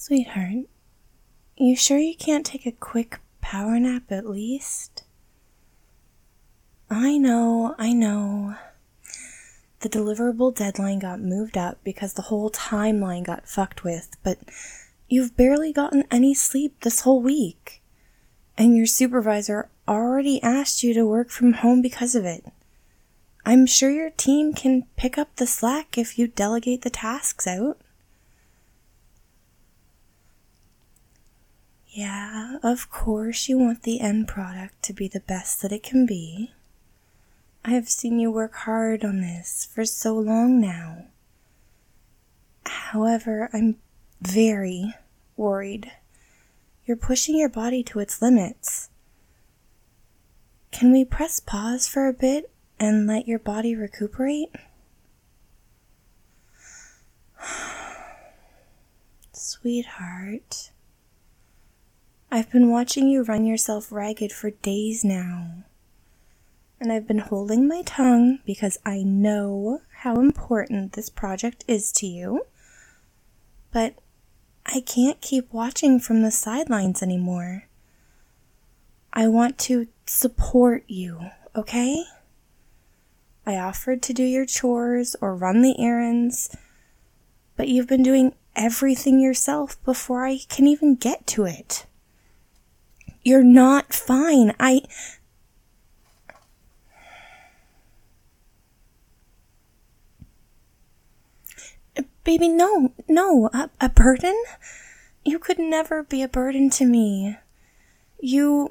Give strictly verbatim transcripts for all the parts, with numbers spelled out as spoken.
Sweetheart, you sure you can't take a quick power nap at least? I know, I know. The deliverable deadline got moved up because the whole timeline got fucked with, but you've barely gotten any sleep this whole week. And your supervisor already asked you to work from home because of it. I'm sure your team can pick up the slack if you delegate the tasks out. Yeah, of course you want the end product to be the best that it can be. I have seen you work hard on this for so long now. However, I'm very worried. You're pushing your body to its limits. Can we press pause for a bit and let your body recuperate? Sweetheart, I've been watching you run yourself ragged for days now. And I've been holding my tongue because I know how important this project is to you. But I can't keep watching from the sidelines anymore. I want to support you, okay? I offered to do your chores or run the errands, but you've been doing everything yourself before I can even get to it. You're not fine. I... Baby, no, no, a, a burden? You could never be a burden to me. You...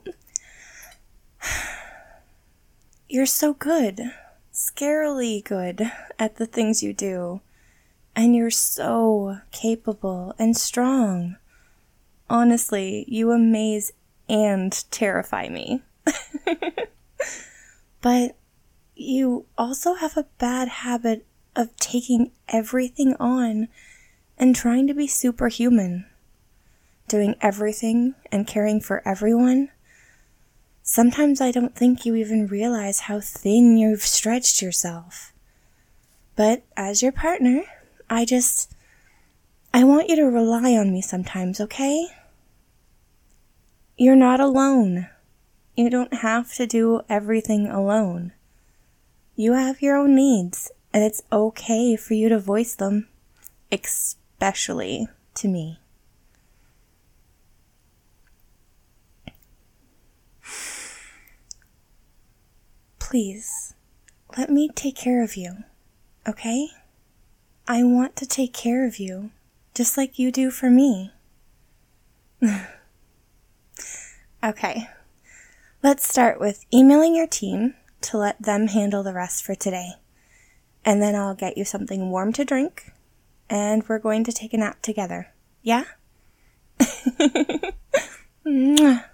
You're so good, scarily good at the things you do. And you're so capable and strong. Honestly, you amaze and terrify me. But you also have a bad habit of taking everything on and trying to be superhuman. Doing everything and caring for everyone. Sometimes I don't think you even realize how thin you've stretched yourself. But as your partner, I just... I want you to rely on me sometimes, okay? You're not alone. You don't have to do everything alone. You have your own needs, and it's okay for you to voice them, especially to me. Please, let me take care of you, okay? I want to take care of you, just like you do for me. Okay, let's start with emailing your team to let them handle the rest for today. And then I'll get you something warm to drink, and we're going to take a nap together. Yeah? Mwah.